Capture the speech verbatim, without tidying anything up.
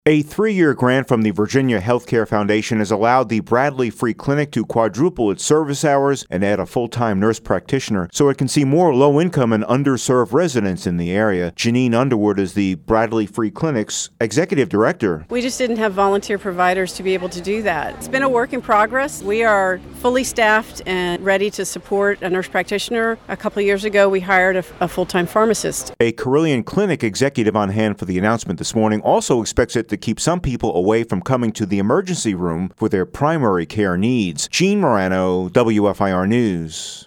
A three-year grant from the Virginia Healthcare Foundation has allowed the Bradley Free Clinic to quadruple its service hours and add a full-time nurse practitioner so it can see more low-income and underserved residents in the area. Janine Underwood is the Bradley Free Clinic's executive director. We just didn't have volunteer providers to be able to do that. It's been a work in progress. We are fully staffed and ready to support a nurse practitioner. A couple of years ago, we hired a, a full-time pharmacist. A Carilion Clinic executive on hand for the announcement this morning also expects it to keep some people away from coming to the emergency room for their primary care needs. Gene Morano, W F I R News.